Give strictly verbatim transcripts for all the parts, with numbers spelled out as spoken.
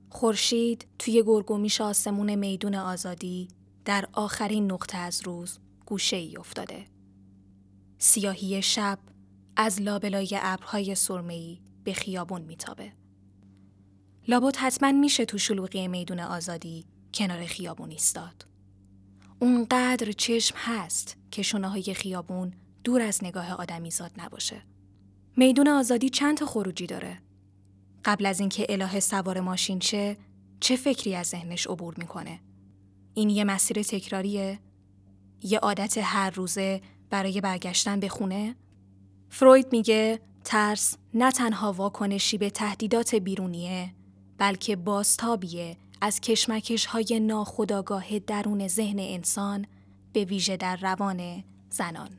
خورشید توی گرگومیش آسمون میدون آزادی در آخرین نقطه از روز گوشه‌ای افتاده. سیاهی شب از لابلای ابرهای سرمه‌ای به خیابون میتابه. لابد حتما میشه تو شلوغی میدون آزادی کنار خیابون ایستاد. اونقدر چشم هست که شونه‌های خیابون دور از نگاه آدمیزاد نباشه. میدون آزادی چند تا خروجی داره. قبل از اینکه الهه سوار ماشین شه، چه فکری از ذهنش عبور میکنه؟ این یه مسیر تکراریه؟ یه عادت هر روزه برای برگشتن به خونه؟ فروید میگه ترس نه تنها واکنشی به تهدیدات بیرونیه، بلکه بازتابیه از کشمکش‌های ناخودآگاه درون ذهن انسان، به ویژه در روان زنان.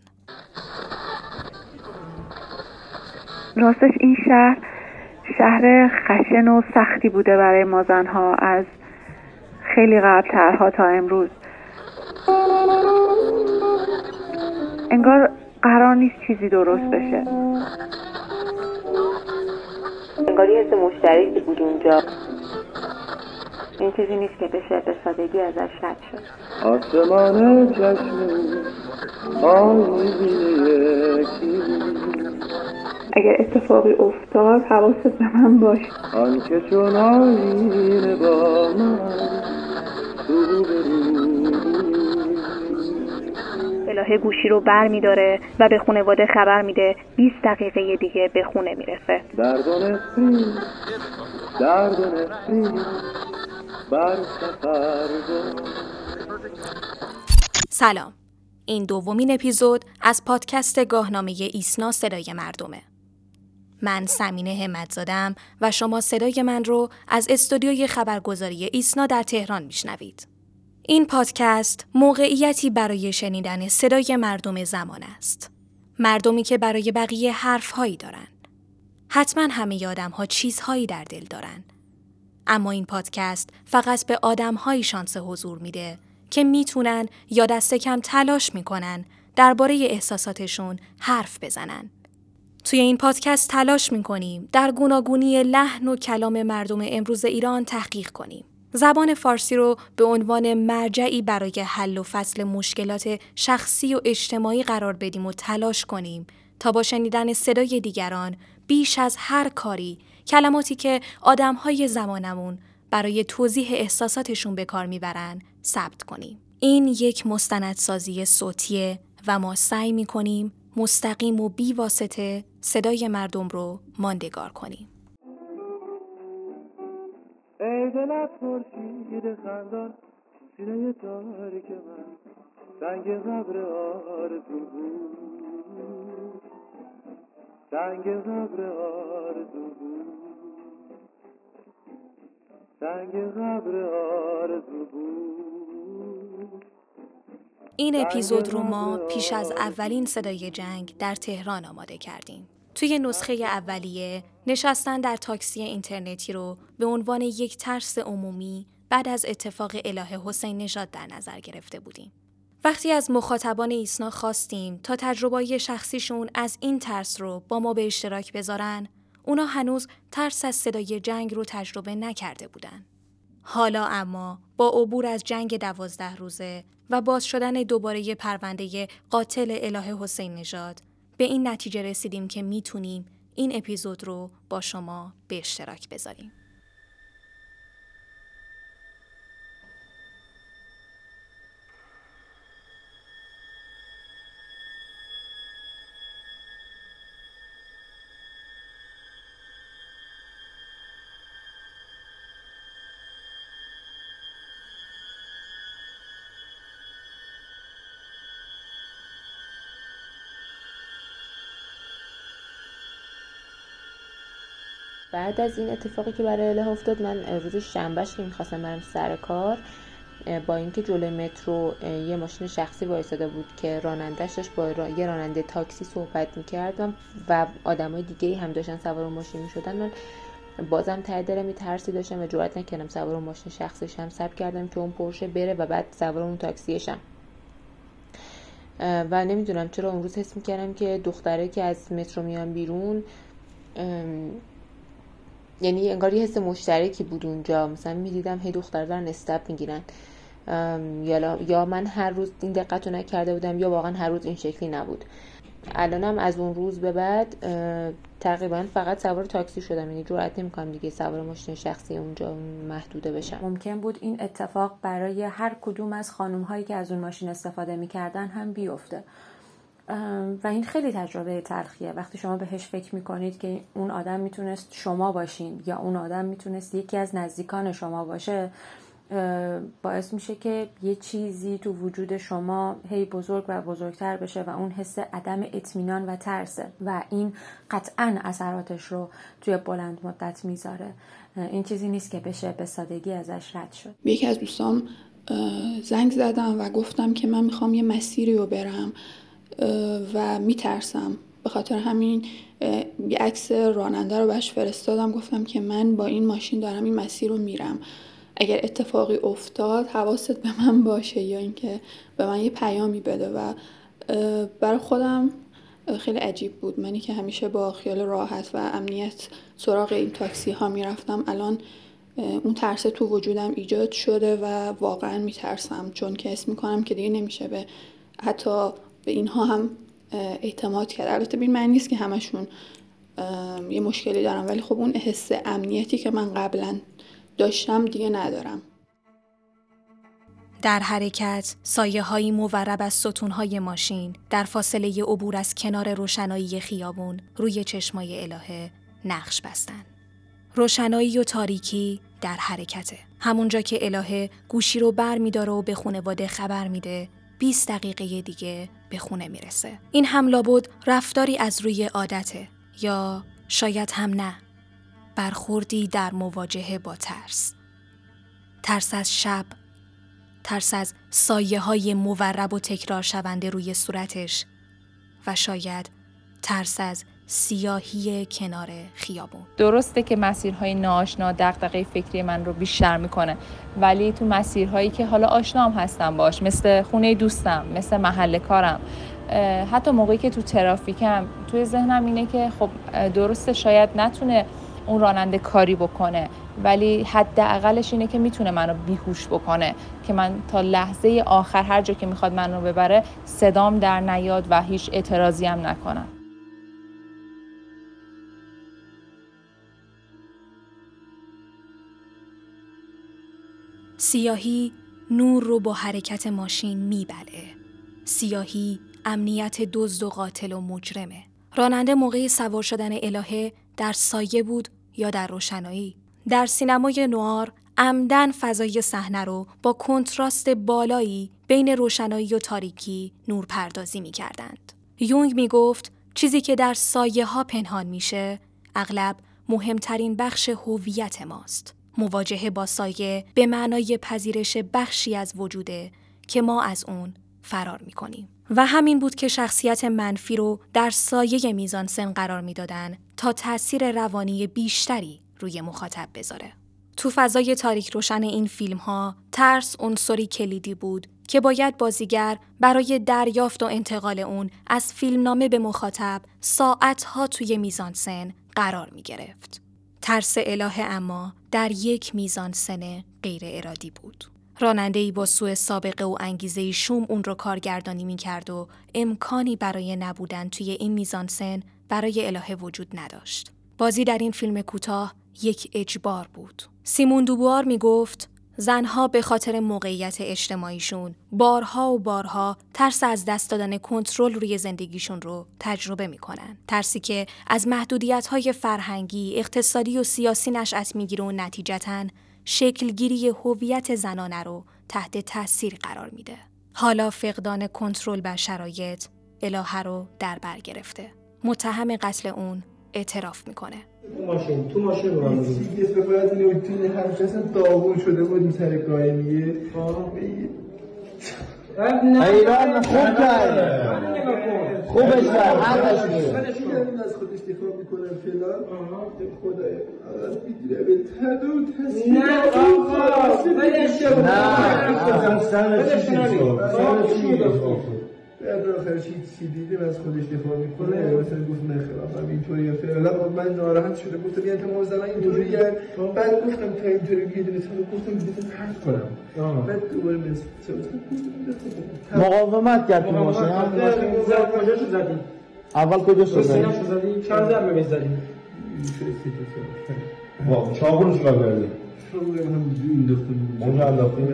راستش این شهر شهر خشن و سختی بوده برای ما زنها از خیلی قبل ترها تا امروز. انگار قرار نیست چیزی درست بشه. انگار یه حس مشترکی بود اونجا. این چیزی نیست که بشه به سادگی ازش رد شد. آسمان چشمی آیینه یکی، اگر اتفاقی افتاد حواست به من باشه. آن که چون آیینه با من رو به رو. الهه گوشی رو بر می داره و به خانواده خبر میده بیست دقیقه دیگه به خونه میرسه. درد و نفری درد و نفری بر سفر بود. سلام. این دومین اپیزود از پادکست گاهنامه ایسنا صدای مردمه. من سمینه همت‌زاده‌ام و شما صدای من رو از استودیوی خبرگزاری ایسنا در تهران میشنوید. این پادکست موقعیتی برای شنیدن صدای مردم زمان است. مردمی که برای بقیه حرف‌هایی دارن. حتما همه آدم‌ها چیزهایی در دل دارن. اما این پادکست فقط به آدم‌هایی شانس حضور میده که میتونن یا دست کم تلاش میکنن درباره احساساتشون حرف بزنن. توی این پادکست تلاش میکنیم در گوناگونی لحن و کلام مردم امروز ایران تحقیق کنیم. زبان فارسی رو به عنوان مرجعی برای حل و فصل مشکلات شخصی و اجتماعی قرار بدیم و تلاش کنیم تا با شنیدن صدای دیگران بیش از هر کاری کلماتی که آدم‌های زمانمون برای توضیح احساساتشون به کار میبرن ثبت کنیم. این یک مستندسازی صوتیه و ما سعی میکنیم مستقیم و بی واسطه صدای مردم رو ماندگار کنیم. ای دل خورشید خندان سینه تاریک من سنگ قبر آرزو بود، سنگ قبر آرزو بود، سنگ قبر آرزو بود. این اپیزود رو ما پیش از اولین صدای جنگ در تهران آماده کردیم. توی نسخه اولیه نشستن در تاکسی اینترنتی رو به عنوان یک ترس عمومی بعد از اتفاق الهه حسین نژاد در نظر گرفته بودیم. وقتی از مخاطبان ایسنا خواستیم تا تجربه‌های شخصیشون از این ترس رو با ما به اشتراک بذارن، اونا هنوز ترس از صدای جنگ رو تجربه نکرده بودن. حالا اما با عبور از جنگ دوازده روزه و باز شدن دوباره پرونده قاتل الهه حسین نژاد به این نتیجه رسیدیم که میتونیم این اپیزود رو با شما به اشتراک بذاریم. بعد از این اتفاقی که برای الهه افتاد، من روز شنبهش که میخواستم برم سر کار، با اینکه جلوی مترو یه ماشین شخصی وایساده بود که راننده‌اش داشت با را... یه راننده تاکسی صحبت می‌کرد و آدمای دیگه‌ای هم داشتن سوار ماشین می‌شدن، من بازم ته دلم یه ترسی داشتم و جرئت نکردم سوار ماشین شخصیش هم صبر کردم که اون پرشه بره و بعد سوار اون تاکسیشم. و نمیدونم چرا اون روز حس می‌کردم که دختره که از مترو میان بیرون یعنی انگار یه حس مشترکی بود اونجا. مثلا میدیدم هی دختر دارن استپ میگیرن، یا یا من هر روز این دقت رو نکرده بودم یا واقعا هر روز این شکلی نبود. الانم از اون روز به بعد تقریبا فقط سوار تاکسی شدم، یعنی جرئت نمی‌کنم دیگه سوار ماشین شخصی اونجا محدوده بشم. ممکن بود این اتفاق برای هر کدوم از خانم‌هایی که از اون ماشین استفاده می‌کردن هم بیفته و این خیلی تجربه تلخیه وقتی شما بهش فکر میکنید که اون آدم میتونست شما باشین یا اون آدم میتونست یکی از نزدیکان شما باشه. باعث میشه که یه چیزی تو وجود شما هی بزرگ و بزرگتر بشه و اون حس عدم اطمینان و ترسه و این قطعاً اثراتش رو توی بلند مدت میذاره. این چیزی نیست که بشه به سادگی ازش رد شد. یکی از دوستام زنگ زدم و گفتم که من میخوام یه مسیری رو برم و میترسم، به خاطر همین یه عکس راننده رو بهش فرستادم، گفتم که من با این ماشین دارم این مسیر رو میرم، اگر اتفاقی افتاد حواست به من باشه یا اینکه به من یه پیامی بده. و برای خودم خیلی عجیب بود، منی که همیشه با خیال راحت و امنیت سراغ این تاکسی ها میرفتم، الان اون ترس تو وجودم ایجاد شده و واقعا میترسم، چون که حس میکنم که دیگه نمیشه به حتی به اینها هم اعتماد کرد. البته به این معنی نیست که همشون یه مشکلی دارم، ولی خب اون حس امنیتی که من قبلا داشتم دیگه ندارم. در حرکت، سایه‌هایی مورب از ستون‌های ماشین در فاصله عبور از کنار روشنایی خیابون روی چشمای الهه نقش بستن. روشنایی و تاریکی در حرکته. همونجا که الهه گوشی رو بر می‌داره و به خانواده خبر میده، بیست دقیقه دیگه به خونه میرسه. این هم لابد رفتاری از روی عادته، یا شاید هم نه. برخوردی در مواجهه با ترس. ترس از شب، ترس از سایه‌های مورب و تکرار شونده روی صورتش و شاید ترس از سیاهی کنار خیابون. درسته که مسیرهای ناآشنا دغدغه فکری من رو بیشتر میکنه، ولی تو مسیرهایی که حالا آشنام هستم باش، مثل خونه دوستم، مثل محل کارم، حتی موقعی که تو ترافیکم، توی ذهنم اینه که خب درسته شاید نتونه اون راننده کاری بکنه، ولی حداقلش اینه که میتونه منو بیهوش بکنه که من تا لحظه آخر هر جا که میخواد منو ببره صدام در نیاد و هیچ اعتراضی هم نکنم. سیاهی نور رو با حرکت ماشین میبلعه. سیاهی امنیت دزد و قاتل و مجرمه. راننده موقع سوار شدن الهه در سایه بود یا در روشنایی. در سینمای نوار عمدن فضای صحنه رو با کنتراست بالایی بین روشنایی و تاریکی نور پردازی می کردند. یونگ می گفت چیزی که در سایه ها پنهان میشه اغلب مهمترین بخش هویت ماست. مواجهه با سایه به معنای پذیرش بخشی از وجوده که ما از اون فرار می کنیم. و همین بود که شخصیت منفی رو در سایه میزانسن قرار میدادن تا تأثیر روانی بیشتری روی مخاطب بذاره. تو فضای تاریک روشن این فیلم ها ترس عنصری کلیدی بود که باید بازیگر برای دریافت و انتقال اون از فیلمنامه به مخاطب ساعتها توی میزانسن قرار می گرفت. ترس الهه اما در یک میزانسن غیر ارادی بود. راننده‌ای با سوء سابقه و انگیزه شوم اون رو کارگردانی می‌کرد و امکانی برای نبودن توی این میزانسن برای الهه وجود نداشت. بازی در این فیلم کوتاه یک اجبار بود. سیمون دوبوار میگفت زنها به خاطر موقعیت اجتماعیشون بارها و بارها ترس از دست دادن کنترل روی زندگیشون رو تجربه میکنن. ترسی که از محدودیت‌های فرهنگی، اقتصادی و سیاسی نشأت میگیره و نتیجتاً شکلگیری هویت زنانه رو تحت تاثیر قرار میده. حالا فقدان کنترل بر شرایط الهه رو در بر گرفته. متهم قتل اون اعتراف میکنه. تو ماشین تو ماشین رو هم دیگه فقط اینو تو همچنان داغون شده بود سر گاهی میگه ایران خوب کرد خوبش کرد حقش میگه از خودش دفاع میکنه فلان خدای از میدونه به تدو تصویر نه آقا ولش کن نه سر چی سر چی بعد آخرش چی دیدیم از خودش دفاع میکنه مثلا گفت من خلافم اینطوریه فعلا من ناراحت شده گفتم یعنی تمام زنان اینطوریه بعد گفتم تا اینطوری یه دونه تا گفتم دیگه پرت کنم بعد دوباره مثل مقاومت کرد تو ماشین کجاشو زدی اول کجاشو زدی چند ضربه می‌زدی واو چاقو رو چیکار کردی چاقو رو هم انداختم اونجا انداختی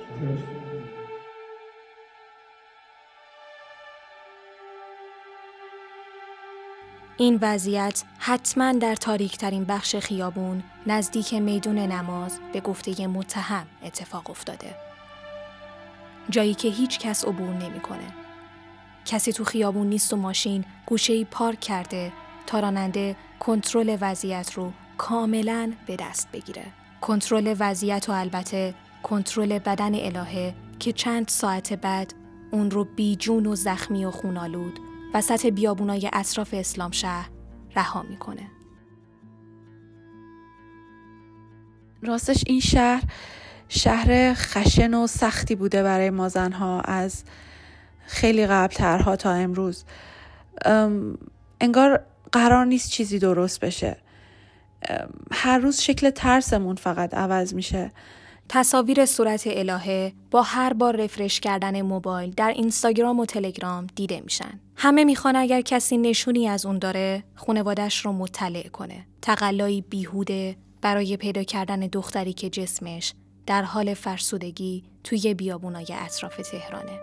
این وضعیت حتما در تاریک‌ترین بخش خیابون نزدیک میدون نماز به گفته متهم اتفاق افتاده. جایی که هیچ کس عبور نمی‌کنه. کسی تو خیابون نیست و ماشین گوشه‌ای پارک کرده تا راننده کنترل وضعیت رو کاملاً به دست بگیره. کنترل وضعیت و البته کنترل بدن الهه که چند ساعت بعد اون رو بیجون و زخمی و خونالود وسط بیابونای اطراف اسلام شهر رها میکنه. راستش این شهر شهر خشن و سختی بوده برای ما زنها از خیلی قبل ترها تا امروز. انگار قرار نیست چیزی درست بشه. هر روز شکل ترسمون فقط عوض میشه. تصاویر صورت الهه با هر بار رفرش کردن موبایل در اینستاگرام و تلگرام دیده میشن. همه میخوان اگر کسی نشونی از اون داره خانواده‌اش رو مطلع کنه. تقلایی بیهوده برای پیدا کردن دختری که جسمش در حال فرسودگی توی بیابونای اطراف تهرانه.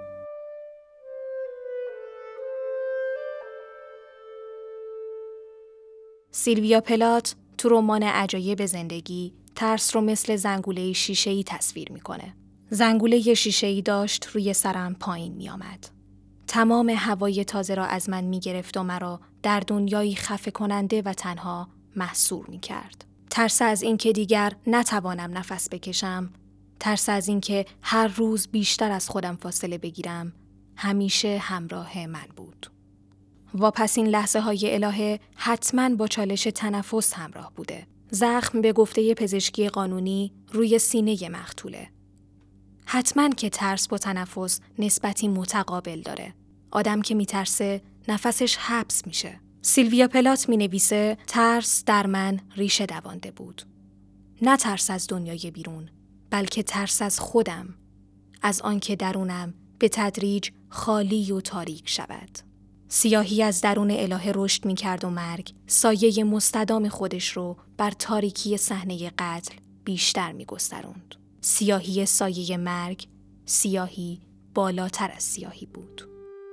سیلویا پلات تو رمان عجایب زندگی ترس رو مثل زنگوله شیشه‌ای تصویر میکنه. زنگوله شیشه‌ای داشت روی سرم پایین میامد. تمام هوای تازه را از من میگرفت و مرا در دنیایی خفه کننده و تنها محصور میکرد. ترس از این که دیگر نتوانم نفس بکشم، ترس از این که هر روز بیشتر از خودم فاصله بگیرم، همیشه همراه من بود. و پس این لحظه های الهه حتماً با چالش تنفس همراه بوده. زخم به گفته پزشکی قانونی روی سینه مقتوله. حتماً که ترس با تنفس نسبتی متقابل داره. آدم که میترسه نفسش حبس میشه. سیلویا پلات مینویسه ترس در من ریشه دوانده بود. نه ترس از دنیای بیرون، بلکه ترس از خودم. از آنکه درونم به تدریج خالی و تاریک شود. سیاهی از درون الهه رشد می‌کرد و مرگ سایه مستدام خودش رو بر تاریکی صحنه قتل بیشتر می‌گستراند. سیاهی سایه مرگ، سیاهی بالاتر از سیاهی بود.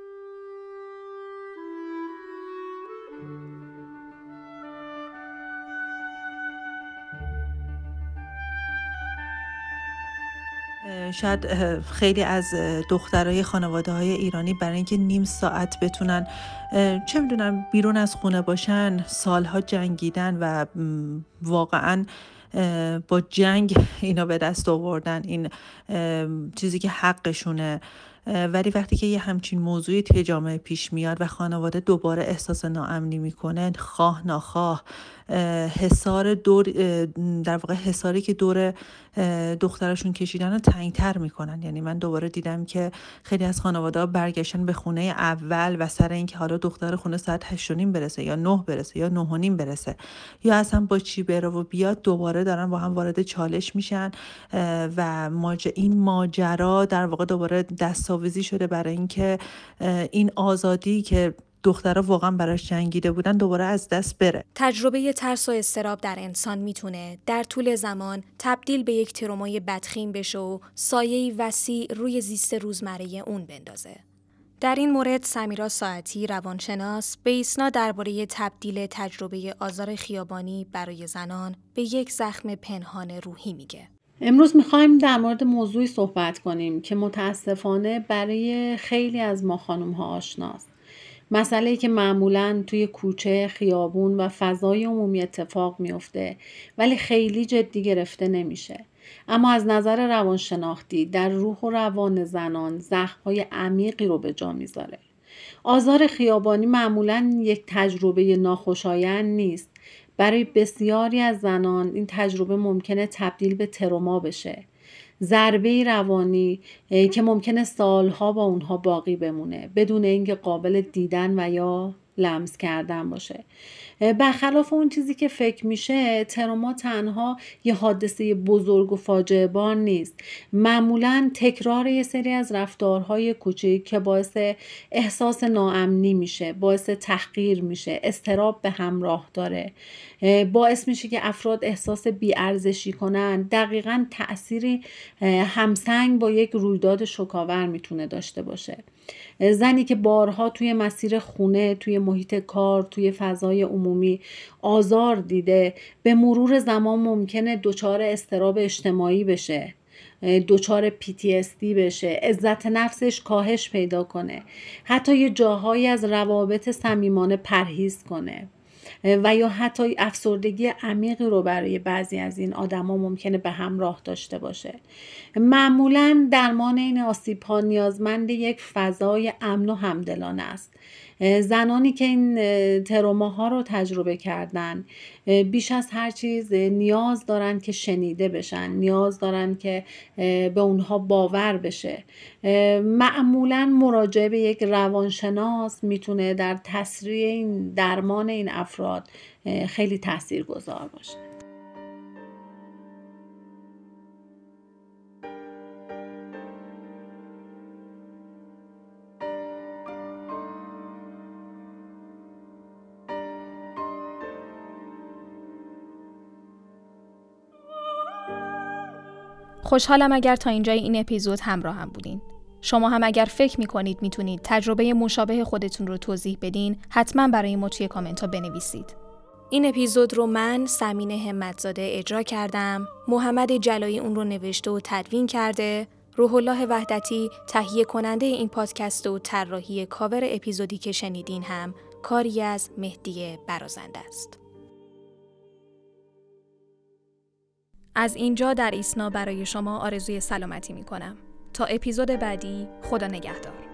شاید خیلی از دخترای خانواده‌های ایرانی برای اینکه نیم ساعت بتونن چه میدونم بیرون از خونه باشن سالها جنگیدن و واقعاً با جنگ اینا به دست آوردن این چیزی که حقشونه. ولی وقتی که یه همچین موضوعی توی جامعه پیش میاد و خانواده دوباره احساس ناامنی میکنه، خواه ناخواه حصار دور در واقع حصاری که دور دخترشون کشیدن رو تنگ‌تر میکنن. یعنی من دوباره دیدم که خیلی از خانواده‌ها برگشتن به خونه اول و سر اینکه حالا دختر خونه ساعت هشت و نیم برسه یا نه برسه یا نه و نیم برسه یا اصلا با چی بره و بیاد، دوباره دارن با هم وارد چالش میشن و ماج... این ماجرا در واقع دوباره دستاویزی شده برای اینکه این آزادی که دخترها واقعا براش جنگیده بودن دوباره از دست بره. تجربه ترس و اضطراب در انسان میتونه در طول زمان تبدیل به یک ترومای بدخیم بشه و سایه‌ای وسیع روی زیست روزمره اون بندازه. در این مورد سمیرا ساعتی روانشناس به ایسنا درباره تبدیل تجربه آزار خیابانی برای زنان به یک زخم پنهان روحی میگه. امروز میخوایم در مورد موضوعی صحبت کنیم که متاسفانه برای خیلی از ما خانم‌ها آشناست. مسئله‌ای که معمولاً توی کوچه، خیابون و فضای عمومی اتفاق میفته ولی خیلی جدی گرفته نمیشه. اما از نظر روانشناختی در روح و روان زنان زخم‌های عمیقی رو به جا میذاره. آزار خیابانی معمولاً یک تجربه ناخوشایند نیست. برای بسیاری از زنان این تجربه ممکنه تبدیل به تروما بشه. ضربه روانی که ممکنه سالها با اونها باقی بمونه بدون اینکه قابل دیدن و یا لمس کردن باشه. برخلاف اون چیزی که فکر میشه، تروما تنها یه حادثه بزرگ و فاجعه بار نیست. معمولاً تکرار یه سری از رفتارهای کوچیک که باعث احساس ناامنی میشه، باعث تحقیر میشه، اضطراب به همراه داره، باعث میشه که افراد احساس بی‌ارزشی کنن. دقیقاً تأثیری همسنگ با یک رویداد شوک‌آور میتونه داشته باشه. زنی که بارها توی مسیر خونه، توی محیط کار، توی فضای عمومی آزار دیده، به مرور زمان ممکنه دچار اضطراب اجتماعی بشه، دچار پی تی اس دی بشه، عزت نفسش کاهش پیدا کنه، حتی یه جاهایی از روابط صمیمانه پرهیز کنه و یا حتی افسردگی عمیقی رو برای بعضی از این آدما ممکنه به همراه داشته باشه. معمولاً درمان این آسیب‌ها نیازمند یک فضای امن و همدلانه است. زنانی که این تروماها رو تجربه کردن بیش از هر چیز نیاز دارن که شنیده بشن، نیاز دارن که به اونها باور بشه. معمولاً مراجعه به یک روانشناس میتونه در تسریع این درمان این افراد خیلی تاثیرگذار باشه. خوشحالم اگر تا اینجای این اپیزود همراه هم بودین. شما هم اگر فکر میکنید میتونید تجربه مشابه خودتون رو توضیح بدین، حتما برای ما توی کامنت ها بنویسید. این اپیزود رو من سمینه همتزاده اجرا کردم، محمد جلایی اون رو نوشته و تدوین کرده، روح الله وحدتی تهیه کننده این پادکست و طراحی کاور اپیزودی که شنیدین هم کاری از مهدی برازنده است. از اینجا در ایسنا برای شما آرزوی سلامتی می کنم. تا اپیزود بعدی، خدا نگهدار.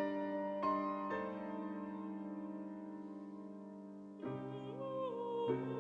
Thank you.